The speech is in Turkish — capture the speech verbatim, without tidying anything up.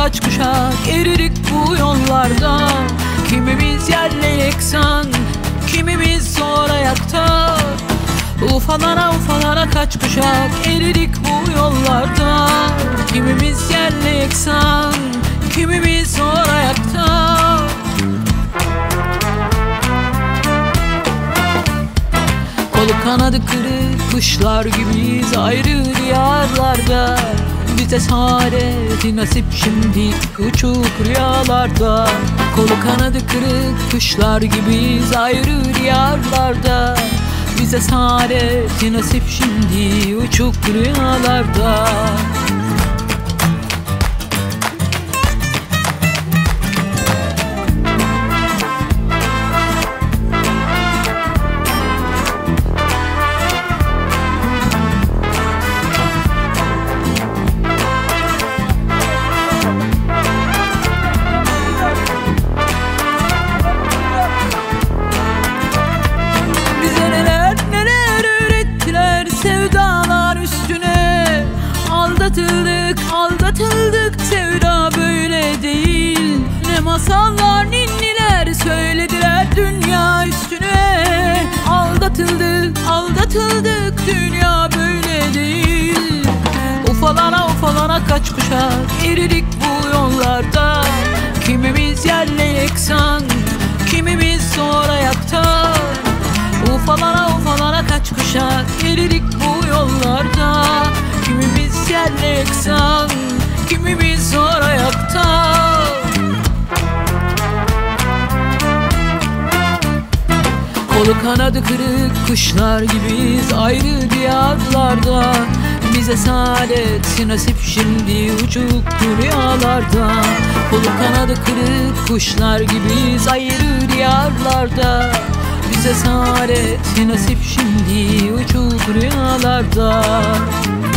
kaç kuşak eridik bu yollarda. Kimimiz yerle yeksan, kimimiz zor ayakta. Ufalara ufalara kaç kuşak eridik bu yollarda. Kimimiz yerle yeksan, kimimiz zor ayakta. Kolu kanadı kırık kuşlar gibiyiz ayrı diyarlarda. Bize saadeti nasip şimdi uçuk rüyalarda. Kolu kanadı kırık kuşlar gibiyiz ayrı diyarlarda. Bize saadeti nasip şimdi uçuk rüyalarda. Sevdalar üstüne aldatıldık, aldatıldık. Sevda böyle değil. Ne masallar, ninniler söylediler dünya üstüne. Aldatıldık, aldatıldık. Dünya böyle değil. Ufalara ufalara kaç kuşak eridik bu yollarda. Kimimiz yerle yeksan, kimimiz zor ayakta. Ufalara ufalara kaç kuşak eridik bu yollarda. Kimimiz yerle yeksan, kimimiz zor ayakta. Kolu kanadı kırık kuşlar gibiyiz ayrı diyarlarda. Bize saadet nasip şimdi uçuk rüyalarda. Kolu kanadı kırık kuşlar gibiyiz ayrı diyarlarda. Bize saadet nasip şimdi uçuk rüyalarda.